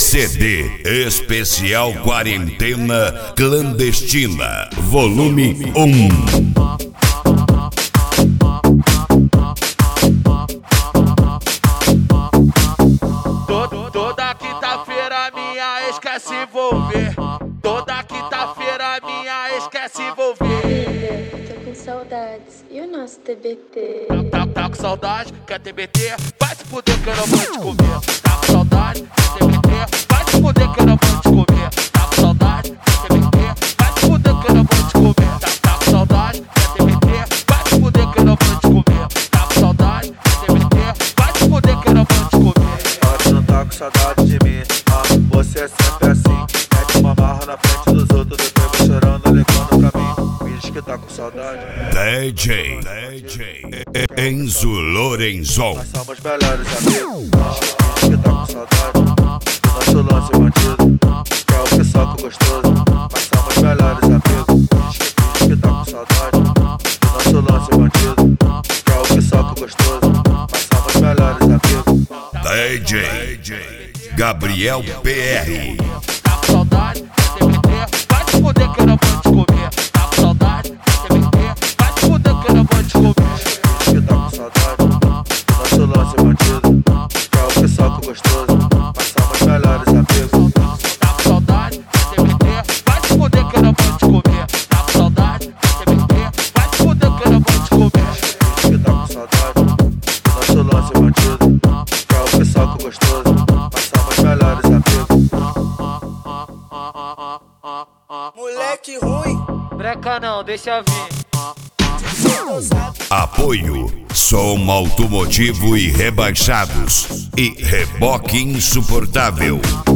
CD Especial Quarentena Clandestina, Volume 1. Toda quinta-feira minha ex quer se envolver. Toda quinta-feira minha ex quer se envolver. Tô com saudades. E o nosso TBT? Tá com saudade? Quer TBT? Vai se fuder que eu não vou te comer. Tá com saudade? Quer TBT? Vai se fuder que eu não vou te comer. Tá com saudade? Quer TBT? Vai se fuder que eu não vou te comer. Tá com saudade? Quer TBT? Vai se fuder que eu não vou te comer. Tá com saudade? Quer TBT? Vai se fuder que eu não vou te comer. Tu não tá com saudade de mim, você é sempre assim. Mete uma marra na frente dos outros, depois vai chorando, ligando pra mim. Me diz que tá com saudade. DJ Enzo Lorenzon. Nós somos melhores amigos. Me diz que tá com saudade do nosso lance bandido, que é o que soca gostoso. Nós somos melhores amigos. Me diz que tá com saudade do nosso lance bandido, que é o que soca gostoso. Nós somos melhores amigos. DJ Gabriel PR. Tá com saudade? Quer TBT? Vai se fuder que eu não vou te comer. Tá com saudade? Quer TBT? Vai se fuder que eu não vou te comer. Que tá com saudade do nosso lance bandido, que é o que soca gostoso. Nós somos melhores amigos. Tá com saudade? Quer TBT? Vai se fuder que eu não vou te comer. Tá com saudade? Quer TBT? Vai se fuder que eu não vou te comer. Que tá com saudade do nosso lance bandido, que é o que soca gostoso. Nós somos melhores amigos. Moleque ruim, Breca não, deixa vir. Apoio Som Automotivo e Rebaixados e Reboque Insuportável.